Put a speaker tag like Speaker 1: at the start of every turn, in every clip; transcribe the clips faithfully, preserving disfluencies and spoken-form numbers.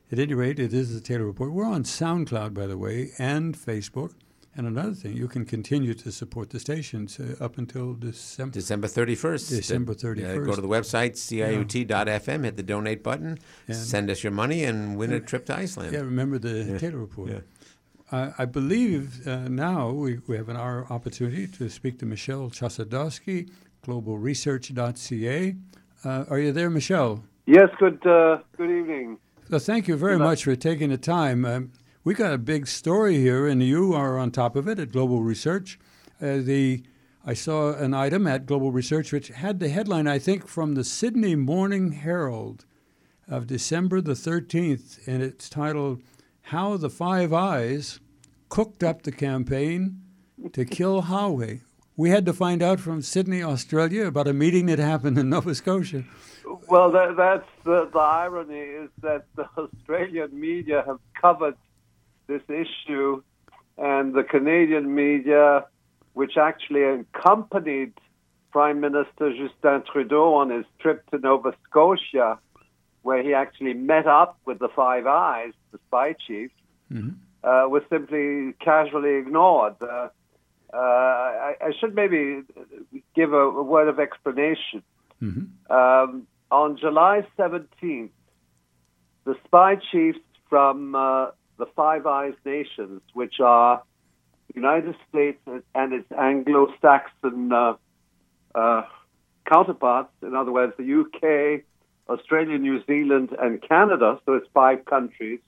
Speaker 1: At any rate, it is the Taylor Report. We're on SoundCloud, by the way, and Facebook. And another thing, you can continue to support the stations uh, up until December.
Speaker 2: December thirty-first.
Speaker 1: December thirty-first.
Speaker 2: Uh, go to the website, C I U T dot F M, hit the donate button,
Speaker 1: And
Speaker 2: send us your money, and win a trip to Iceland.
Speaker 1: Yeah, remember the
Speaker 2: Yeah.
Speaker 1: Taylor Report.
Speaker 2: Yeah.
Speaker 1: Uh, I believe uh, now we, we have an our opportunity to speak to Michelle Chossudovsky, global research dot c a. Uh, are you there, Michelle?
Speaker 3: Yes, good uh, good evening.
Speaker 1: So thank you very much for taking the time. Um, we got a big story here, and you are on top of it at Global Research. Uh, the I saw an item at Global Research which had the headline, I think, from the Sydney Morning Herald of December the thirteenth, and it's titled, How the Five Eyes Cooked Up the Campaign to Kill Huawei. We had to find out from Sydney, Australia, about a meeting that happened in Nova Scotia.
Speaker 3: Well, that, that's the, the irony is that the Australian media have covered this issue, and the Canadian media, which actually accompanied Prime Minister Justin Trudeau on his trip to Nova Scotia, where he actually met up with the Five Eyes, the spy chief, mm-hmm. uh, was simply casually ignored. Uh, uh, I, I should maybe give a, a word of explanation. Mm-hmm. Um, on July seventeenth, the spy chiefs from uh, the Five Eyes nations, which are the United States and its Anglo-Saxon uh, uh, counterparts, in other words, the U K, Australia, New Zealand, and Canada, so it's five countries,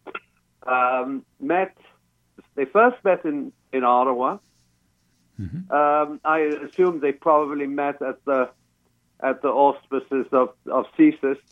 Speaker 3: um, met, they first met in, in Ottawa. Mm-hmm. Um, I assume they probably met at the at the auspices of, of C S I S,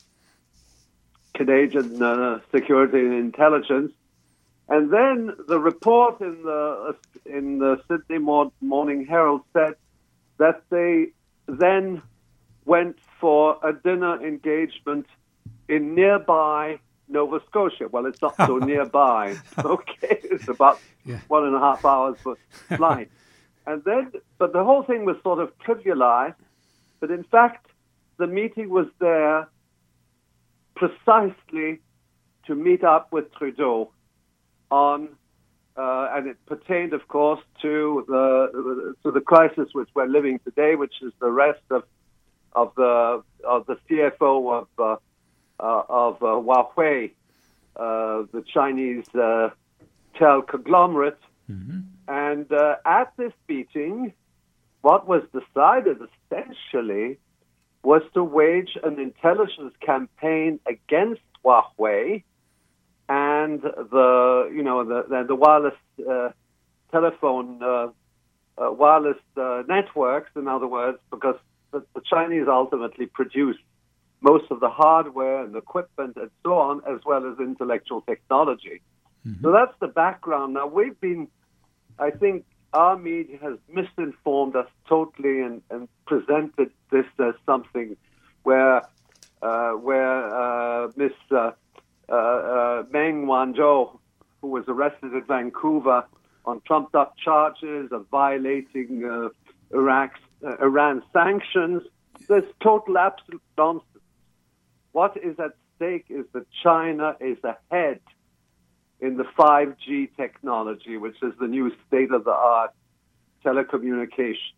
Speaker 3: Canadian uh, Security and Intelligence. And then the report in the in the Sydney Morning Herald said that they then went for a dinner engagement in nearby Nova Scotia. Well, it's not so nearby. Okay, it's about yeah. one and a half hours for flight. And then, but the whole thing was sort of trivialized. But in fact, the meeting was there precisely to meet up with Trudeau on, uh, and it pertained, of course, to the to the crisis which we're living today, which is the rest of of the of the C F O of uh, uh, of uh, Huawei, uh, the Chinese uh, tel conglomerate. Mm-hmm. And uh, at this meeting, what was decided essentially was to wage an intelligence campaign against Huawei and the, you know, the the, the wireless uh, telephone, uh, uh, wireless uh, networks. In other words, because the, the Chinese ultimately produce most of the hardware and equipment and so on, as well as intellectual technology. Mm-hmm. So that's the background. Now we've been, I think, our media has misinformed us totally and, and presented this as something where uh, where uh, Miss uh, uh, uh, Meng Wanzhou, who was arrested at Vancouver on trumped-up charges of violating uh, Iraq's, uh, Iran's sanctions, there's total absolute nonsense. What is at stake is that China is ahead in the five G technology, which is the new state-of-the-art telecommunication.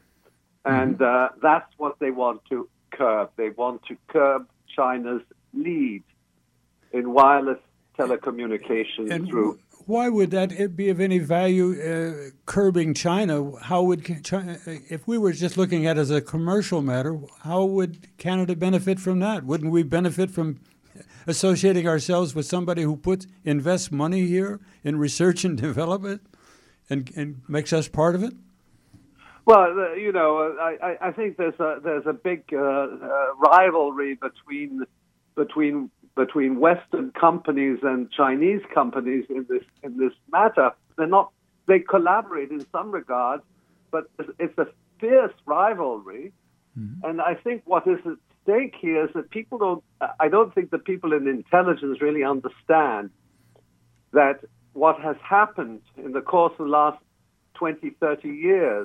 Speaker 3: And uh, that's what they want to curb. They want to curb China's lead in wireless telecommunications
Speaker 1: and
Speaker 3: through...
Speaker 1: Why would that be of any value, uh, curbing China? How would China, if we were just looking at it as a commercial matter, how would Canada benefit from that? Wouldn't we benefit from associating ourselves with somebody who puts invests money here in research and development and, and makes us part of it?
Speaker 3: Well, uh, you know, I, I think there's a there's a big uh, uh, rivalry between between between Western companies and Chinese companies in this in this matter. They're not they collaborate in some regards, but it's a fierce rivalry. Mm-hmm. And I think what is at stake here is that people don't. I don't think the people in intelligence really understand that what has happened in the course of the last twenty, thirty years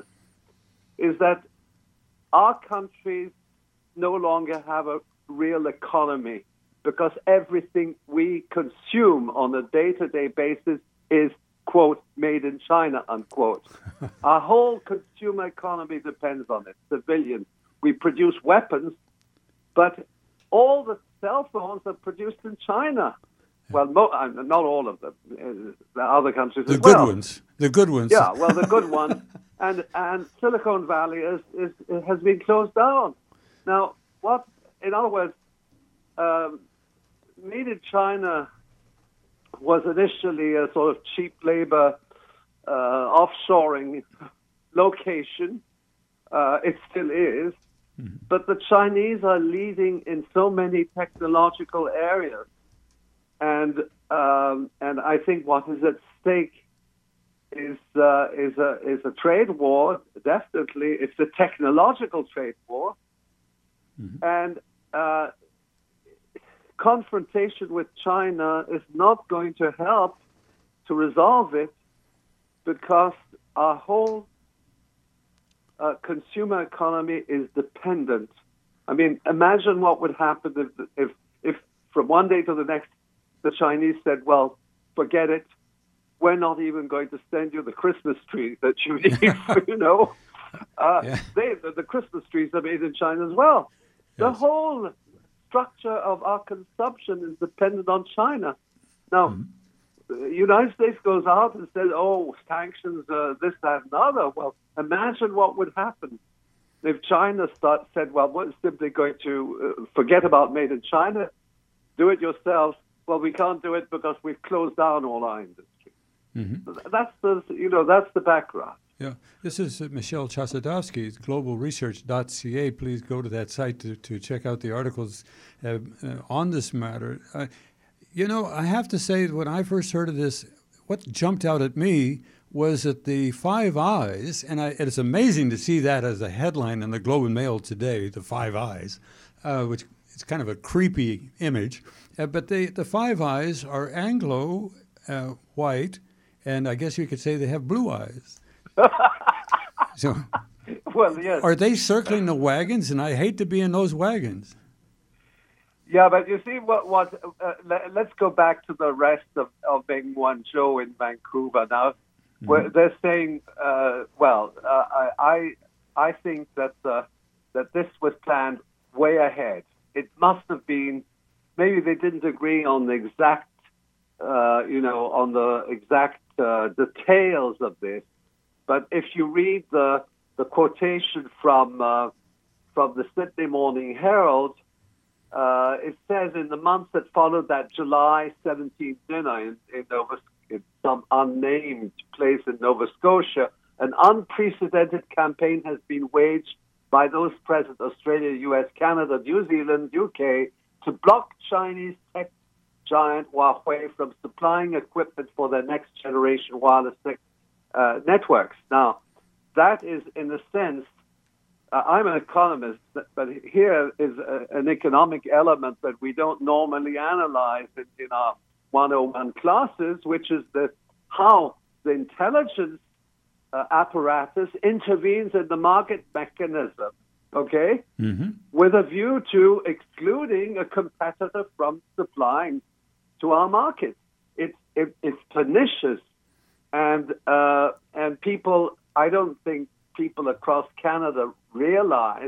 Speaker 3: is that our countries no longer have a real economy. because everything we consume on a day-to-day basis is, quote, made in China, unquote. Our whole consumer economy depends on it, civilian. We produce weapons, but all the cell phones are produced in China. Well, mo- uh, not all of them. Uh, the other countries
Speaker 1: the
Speaker 3: as well.
Speaker 1: good ones. The good ones.
Speaker 3: Yeah, well, the good ones. And and Silicon Valley is, is, has been closed down. Now, what, in other words, um, made in China was initially a sort of cheap labor uh, offshoring location. Uh, it still is. Mm-hmm. But the Chinese are leading in so many technological areas. And um, and I think what is at stake is uh, is a is a trade war. Definitely, it's a technological trade war, mm-hmm. and uh, confrontation with China is not going to help to resolve it, because our whole uh, consumer economy is dependent. I mean, imagine what would happen if if if from one day to the next, the Chinese said, well, forget it. We're not even going to send you the Christmas tree that you need, you know. Uh, yeah. they, the, the Christmas trees are made in China as well. Yes. The whole structure of our consumption is dependent on China. Now, mm-hmm. the United States goes out and says, oh, sanctions, uh, this, that, and the other. Well, imagine what would happen if China start, said, well, we're simply going to uh, forget about made in China, do it yourselves. Well, we can't do it because we've closed down all our industry. Mm-hmm. That's the, you know, that's the background.
Speaker 1: Yeah, this is uh, Michel Chossudovsky, global research dot c a. Please go to that site to, to check out the articles uh, uh, on this matter. Uh, you know, I have to say, when I first heard of this, what jumped out at me was that the Five Eyes, and I, it's amazing to see that as a headline in the Globe and Mail today, the Five Eyes, uh, which it's kind of a creepy image. Uh, but they, the Five Eyes are Anglo, uh, white, and I guess you could say they have blue eyes. So,
Speaker 3: well, yes.
Speaker 1: Are they circling the wagons? And I hate to be in those wagons.
Speaker 3: Yeah, but you see, what? what uh, let, let's go back to the rest of, of Meng Wanzhou in Vancouver. Now, mm-hmm. where they're saying, uh, well, uh, I I think that uh, that this was planned way ahead. It must have been. Maybe they didn't agree on the exact, uh, you know, on the exact uh, details of this. But if you read the the quotation from uh, from the Sydney Morning Herald, uh, it says in the months that followed that July seventeenth dinner in, in, Nova, in some unnamed place in Nova Scotia, an unprecedented campaign has been waged by those present, Australia, U S, Canada, New Zealand, U K, to block Chinese tech giant Huawei from supplying equipment for their next generation wireless tech, uh, networks. Now, that is, in a sense, uh, I'm an economist, but, but here is a, an economic element that we don't normally analyze in, in our one oh one classes, which is the how the intelligence uh, apparatus intervenes in the market mechanism. Okay, mm-hmm. with a view to excluding a competitor from supplying to our market. It's it, it's pernicious, and uh, and people. I don't think people across Canada realize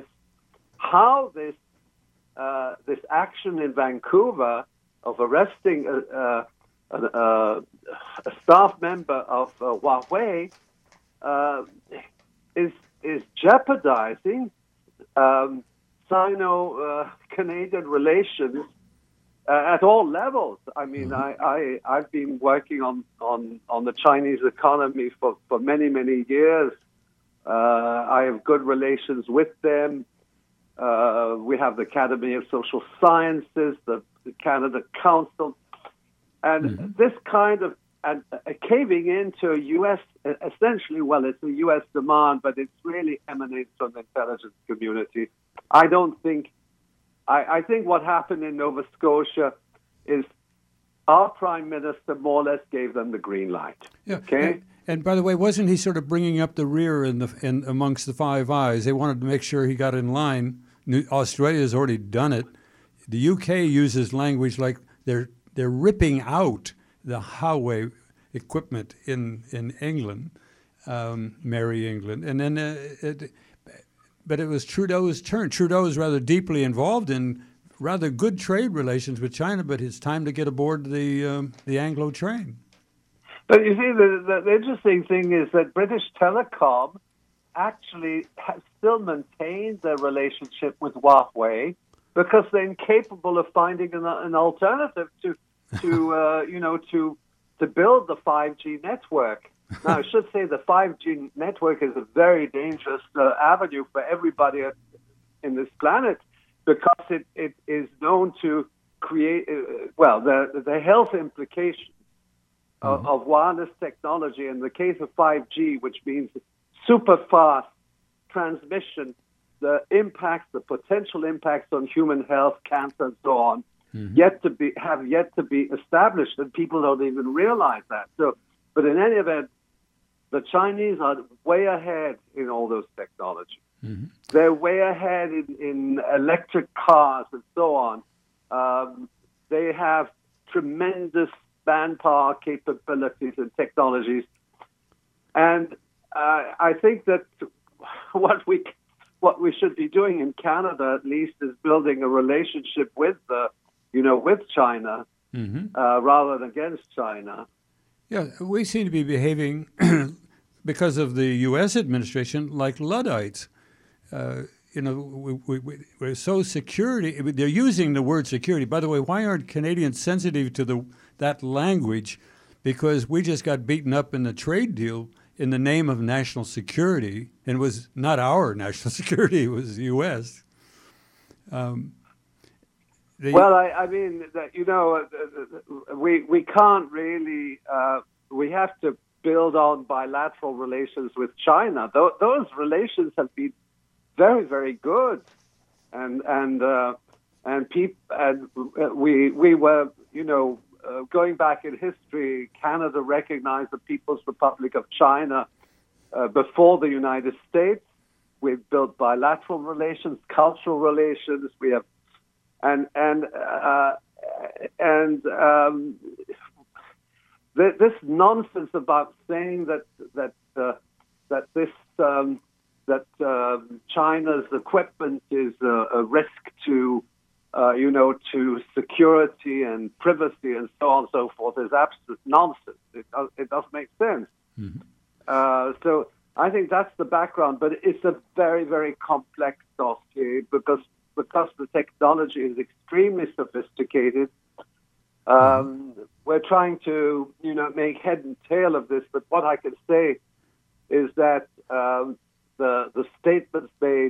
Speaker 3: how this uh, this action in Vancouver of arresting a, a, a, a staff member of uh, Huawei uh, is is jeopardizing Um, Sino-Canadian uh, relations uh, at all levels. I mean, I, I, I've been working on, on, on the Chinese economy for, for many, many years. Uh, I have good relations with them. Uh, we have the Academy of Social Sciences, the, the Canada Council. And mm-hmm. this kind of and uh, caving into a U S, essentially, well, it's a U S demand, but it really emanates from the intelligence community. I don't think, I, I think what happened in Nova Scotia is our prime minister more or less gave them the green light.
Speaker 1: Yeah.
Speaker 3: Okay.
Speaker 1: And, and by the way, wasn't he sort of bringing up the rear in the in amongst the Five Eyes? They wanted to make sure he got in line. New, Australia's already done it. the U K uses language like they're they're ripping out the Huawei equipment in in England, um, Merry England, and then uh, it, but it was Trudeau's turn. Trudeau is rather deeply involved in rather good trade relations with China, but it's time to get aboard the um, the Anglo train.
Speaker 3: But you see, the, the, the interesting thing is that British Telecom actually has still maintained their relationship with Huawei because they're incapable of finding an, an alternative to, to uh, you know, to to build the five G network. Now, I should say the five G network is a very dangerous uh, avenue for everybody in this planet because it, it is known to create, uh, well, the, the health implications of, mm-hmm. of wireless technology in the case of five G, which means super fast transmission, the impacts, the potential impacts on human health, cancer, and so on, mm-hmm. yet to be have yet to be established, and people don't even realize that. So, but in any event, the Chinese are way ahead in all those technologies. Mm-hmm. They're way ahead in, in electric cars and so on. Um, they have tremendous manpower capabilities and technologies, and uh, I think that what we what we should be doing in Canada, at least, is building a relationship with the, you know, with China mm-hmm. uh, rather than against China.
Speaker 1: Yeah, we seem to be behaving because of the U S administration like Luddites. Uh, you know, we, we, we're so security. They're using the word security. By the way, why aren't Canadians sensitive to the that language? Because we just got beaten up in the trade deal in the name of national security, and it was not our national security; it was the U S. Um,
Speaker 3: the, well, I, I mean, that, you know, we we can't really. Uh, we have to build on bilateral relations with China. Th- those relations have been very, very good, and and uh, and peop- and we we were, you know. Uh, going back in history, Canada recognized the People's Republic of China uh, before the United States. We've built bilateral relations, cultural relations. We have, and and uh, and um, th- this nonsense about saying that that uh, that this um, that uh, China's equipment is a, a risk to. Uh, you know, to security and privacy and so on and so forth is absolute nonsense. It, does, it doesn't make sense. Mm-hmm. Uh, so I think that's the background, but it's a very, very complex dossier because because the technology is extremely sophisticated. Um, mm-hmm. We're trying to, you know, make head and tail of this, but what I can say is that um, the the statements made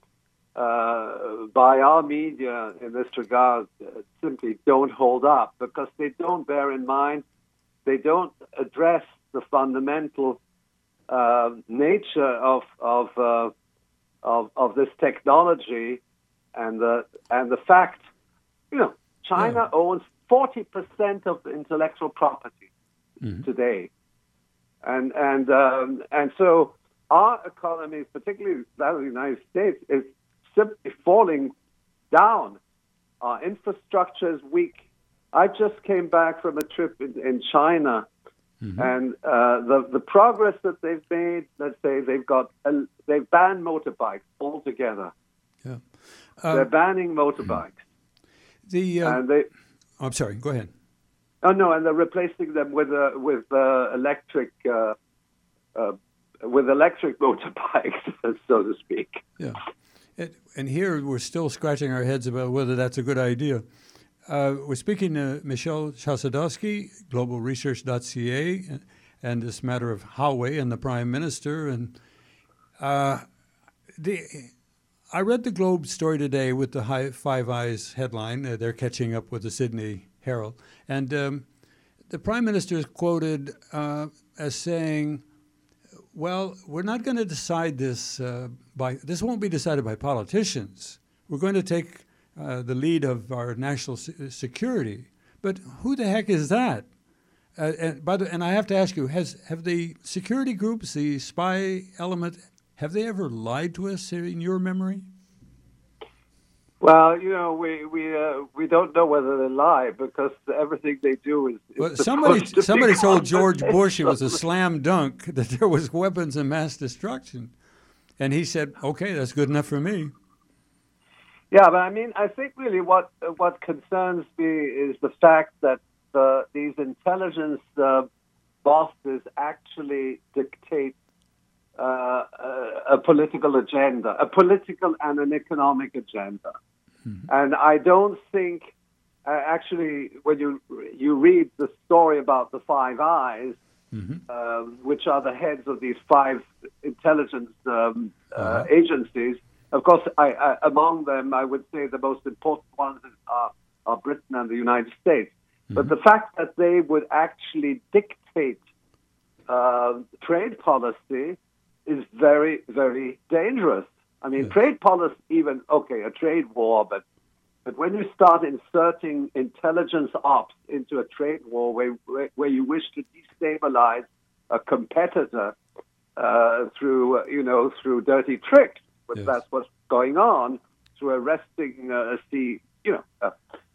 Speaker 3: Uh, by our media in this regard uh, simply don't hold up because they don't bear in mind, they don't address the fundamental uh, nature of of, uh, of of this technology and the and the fact, you know, China yeah. owns forty percent of the intellectual property mm-hmm. today, and and um, and so our economy, particularly that of the United States, is simply falling down. Our infrastructure is weak. I just came back from a trip in, in China, mm-hmm. and uh, the the progress that they've made. Let's say they've got a, they've banned motorbikes altogether. Yeah, um, they're banning motorbikes.
Speaker 1: The uh,
Speaker 3: and they.
Speaker 1: Oh, I'm sorry. Go ahead.
Speaker 3: Oh no, and they're replacing them with uh, with uh, electric uh, uh, with electric motorbikes, so to speak.
Speaker 1: Yeah. It, and here we're still scratching our heads about whether that's a good idea. Uh, we're speaking to Michel Chossudovsky, global research dot c a, and, and this matter of Huawei and the Prime Minister. And uh, the, I read the Globe story today with the high, Five Eyes headline. Uh, they're catching up with the Sydney Herald. And um, the Prime Minister is quoted uh, as saying, well, we're not going to decide this uh, by, this won't be decided by politicians. We're going to take uh, the lead of our national se- security. But who the heck is that? Uh, and, by the, and I have to ask you, has have the security groups, the spy element, have they ever lied to us in your memory?
Speaker 3: Well, you know, we we uh, we don't know whether they lie because everything they do is. is
Speaker 1: Well, somebody
Speaker 3: supposed to
Speaker 1: somebody
Speaker 3: be
Speaker 1: told George Bush it was a
Speaker 3: confidential.
Speaker 1: slam dunk that there was weapons of mass destruction, and he said, "Okay, that's good enough for me."
Speaker 3: Yeah, but I mean, I think really what what concerns me is the fact that uh, these intelligence uh, bosses actually dictate uh, a, a political agenda, a political and an economic agenda. Mm-hmm. And I don't think, uh, actually, when you you read the story about the Five Eyes, mm-hmm. uh, which are the heads of these five intelligence um, uh, uh-huh. agencies. Of course, I, I, among them, I would say the most important ones are, are Britain and the United States. Mm-hmm. But the fact that they would actually dictate uh, trade policy is very, very dangerous. I mean, yes. trade policy, even, okay, a trade war, but but when you start inserting intelligence ops into a trade war where, where, where you wish to destabilize a competitor uh, through, uh, you know, through dirty tricks, but yes. that's what's going on, through arresting uh, the, you know, uh,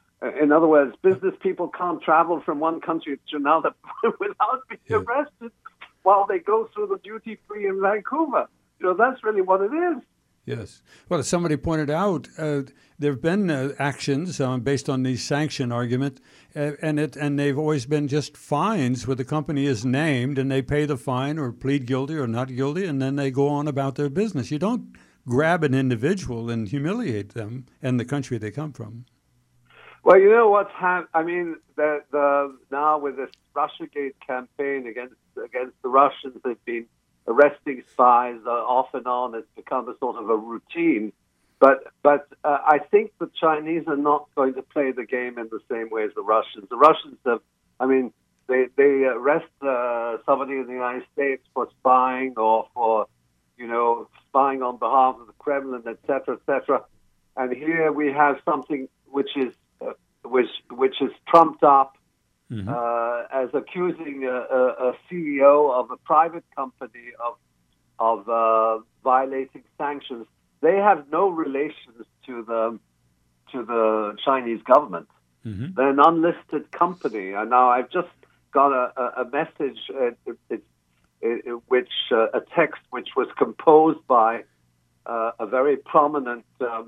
Speaker 3: in other words, business people can't travel from one country to another without being yeah. arrested while they go through the duty free in Vancouver. You know, that's really what it is.
Speaker 1: Yes. Well, as somebody pointed out, uh, there have been uh, actions uh, based on the sanction argument, uh, and it and they've always been just fines where the company is named and they pay the fine or plead guilty or not guilty, and then they go on about their business. You don't grab an individual and humiliate them and the country they come from.
Speaker 3: Well, you know what's happened. I mean, the, the now with this Russiagate campaign against against the Russians, they've been arresting spies uh, off and on. It's become a sort of a routine. But but uh, I think the Chinese are not going to play the game in the same way as the Russians. The Russians have, I mean, they they arrest uh, somebody in the United States for spying or for, you know, spying on behalf of the Kremlin, et cetera, et cetera. And here we have something which is uh, which which is trumped up mm-hmm. uh, as accusing a, a, a C E O of a private company of of uh, violating sanctions. They have no relations to the to the Chinese government. Mm-hmm. They're an unlisted company, and now I've just got a, a message. Uh, it, it, it, which uh, a text which was composed by uh, a very prominent um,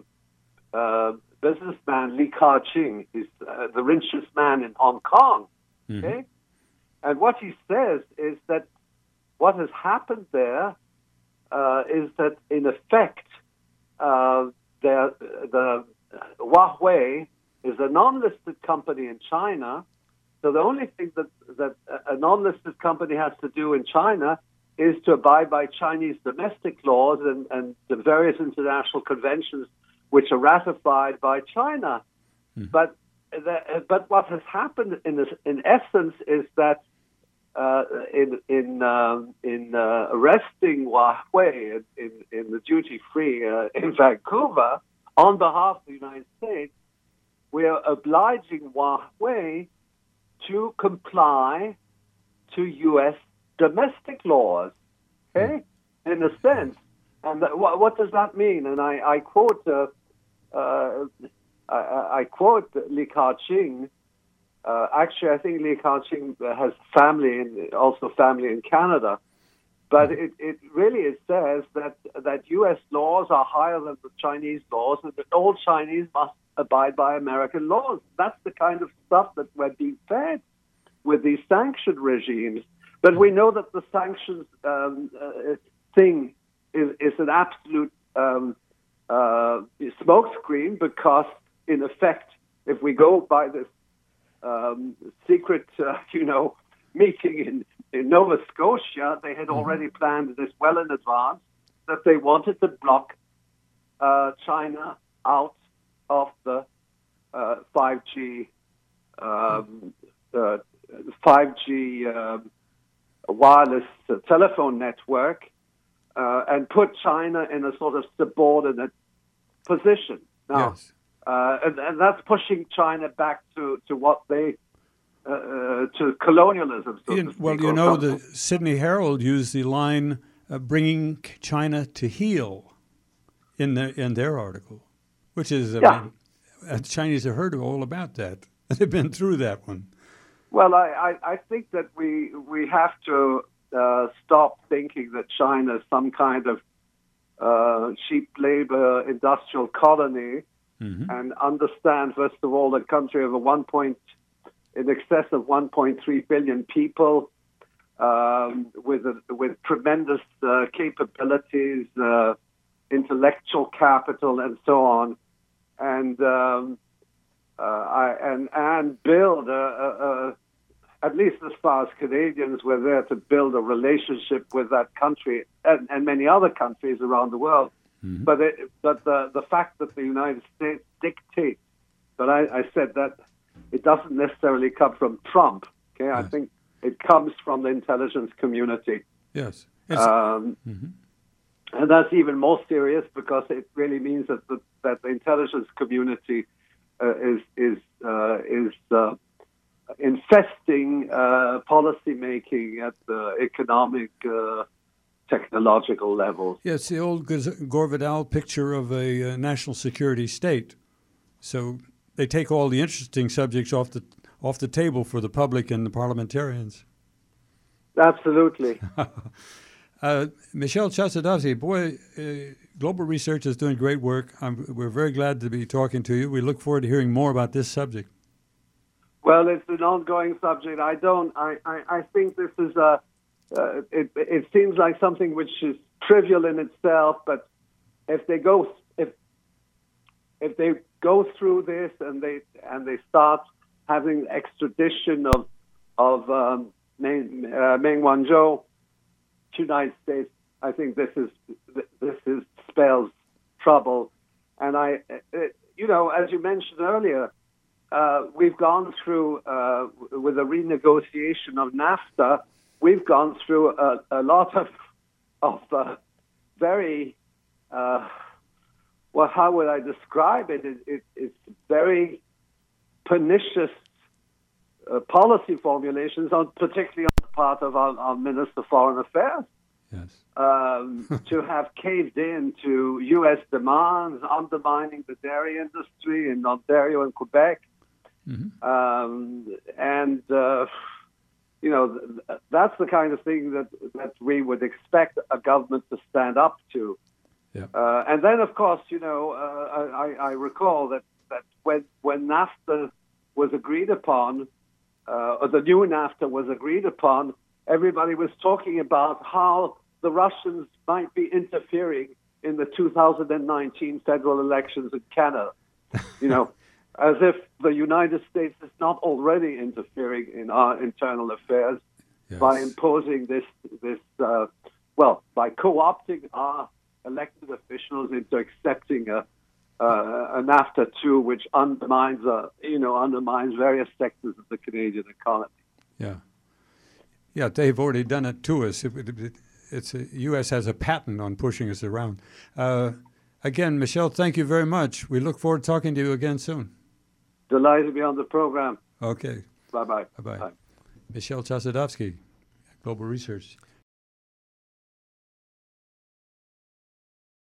Speaker 3: uh, businessman, Li Ka-ching. He's uh, the richest man in Hong Kong. Mm-hmm. Okay, and what he says is that what has happened there uh, is that in effect, uh, the the Huawei is a non-listed company in China. So the only thing that, that a non-listed company has to do in China is to abide by Chinese domestic laws and, and the various international conventions which are ratified by China. Mm. But the, but what has happened in this, in essence is that uh, in in um, in uh, arresting Huawei in, in, in the duty free uh, in Vancouver on behalf of the United States, we are obliging Huawei to comply to U S domestic laws, okay, in a sense. And th- what, what does that mean? And I, I quote, uh, uh, I, I quote Li Ka-ching. Uh, actually, I think Li Ka-ching has family, in, also family in Canada. But it, it really it says that that U S laws are higher than the Chinese laws, and that all Chinese must abide by American laws. That's the kind of stuff that we're being fed with these sanction regimes. But we know that the sanctions um, uh, thing is, is an absolute um, uh, smokescreen because, in effect, if we go by this um, secret, uh, you know, meeting in, in Nova Scotia, they had already planned this well in advance, that they wanted to block uh, China out of the uh, five G um, uh, five G um, wireless uh, telephone network uh, and put China in a sort of subordinate position. Now, yes. uh, and, and that's pushing China back to, to what they uh, uh, to colonialism. So
Speaker 1: in,
Speaker 3: to speak,
Speaker 1: well, you know, the Sydney Herald used the line uh, "bringing China to heel" in the in their article. which is, I
Speaker 3: Yeah.
Speaker 1: mean, uh, Chinese have heard all about that. They've been through that one.
Speaker 3: Well, I, I, I think that we we have to uh, stop thinking that China is some kind of uh, cheap labor industrial colony,
Speaker 1: Mm-hmm.
Speaker 3: and understand, first of all, a country of a one point in excess of one point three billion people, um, with a, with tremendous uh, capabilities, uh, intellectual capital, and so on, and um, uh, I, and and build a, a, a at least as far as Canadians were there to build a relationship with that country and, and many other countries around the world. Mm-hmm. But it, but the the fact that the United States dictates, but I, I said that it doesn't necessarily come from Trump. Okay, yes. I think it comes from the intelligence community.
Speaker 1: Yes,
Speaker 3: um, mm-hmm. And that's even more serious because it really means that the, that the intelligence community uh, is is uh, is uh, infesting uh, policy making at the economic. Uh, technological levels.
Speaker 1: Yeah, it's the old Gore Vidal picture of a uh, national security state. So they take all the interesting subjects off the off the table for the public and the parliamentarians.
Speaker 3: Absolutely.
Speaker 1: uh, Michel Chossudovsky, boy, uh, Global Research is doing great work. I'm, we're very glad to be talking to you. We look forward to hearing more about this subject.
Speaker 3: Well, it's an ongoing subject. I don't. I. I, I think this is a. Uh, it, it seems like something which is trivial in itself, but if they go if if they go through this and they and they start having extradition of of um, Meng, uh, Meng Wanzhou to the United States, I think this is this is spells trouble. And I, it, you know, as you mentioned earlier, uh, we've gone through uh, with a renegotiation of NAFTA. We've gone through a, a lot of of uh, very, uh, well, how would I describe it? it, it it's very pernicious uh, policy formulations, on, particularly on the part of our, our Minister of Foreign Affairs.
Speaker 1: Yes.
Speaker 3: Um, to have caved in to U S demands, undermining the dairy industry in Ontario and Quebec. Mm-hmm. Um, and... Uh, You know, that's the kind of thing that, that we would expect a government to stand up to. Yeah. Uh, and then, of course, you know, uh, I, I recall that, that when, when NAFTA was agreed upon, uh, or the new NAFTA was agreed upon, everybody was talking about how the Russians might be interfering in the two thousand nineteen federal elections in Canada. You know, as if the United States is not already interfering in our internal affairs. Yes. By imposing this, this uh, well, by co-opting our elected officials into accepting a, uh, a NAFTA two, which undermines, uh, you know, undermines various sectors of the Canadian economy.
Speaker 1: Yeah, yeah, they've already done it to us. It, it, it's a, U S has a patent on pushing us around. Uh, again, Michel, thank you very much. We look forward to talking to you again soon.
Speaker 3: Delighted to be on the program.
Speaker 1: Okay.
Speaker 3: Bye-bye.
Speaker 1: Bye-bye.
Speaker 3: Bye.
Speaker 1: Michel Chossudovsky, Global Research.